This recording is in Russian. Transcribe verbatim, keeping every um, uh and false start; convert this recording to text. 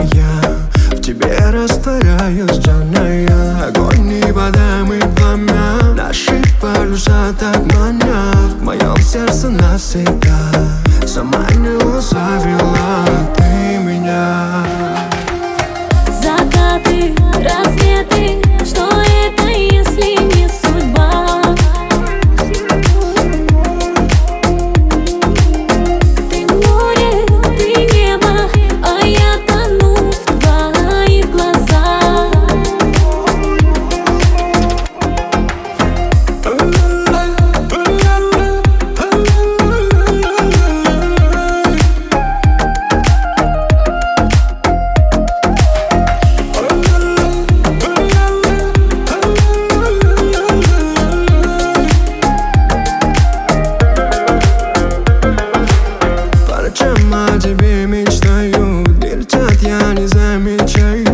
я в тебе растворяюсь, джанная. Огонь и вода, мы пламя. Наши паруса так манят. В моем сердце навсегда. Сама не условила ты меня. Закаты, рассветы, что это, если не судьба? Ты море, ты небо, а я тону в твоих глазах. О тебе мечтаю, летят, я не замечаю.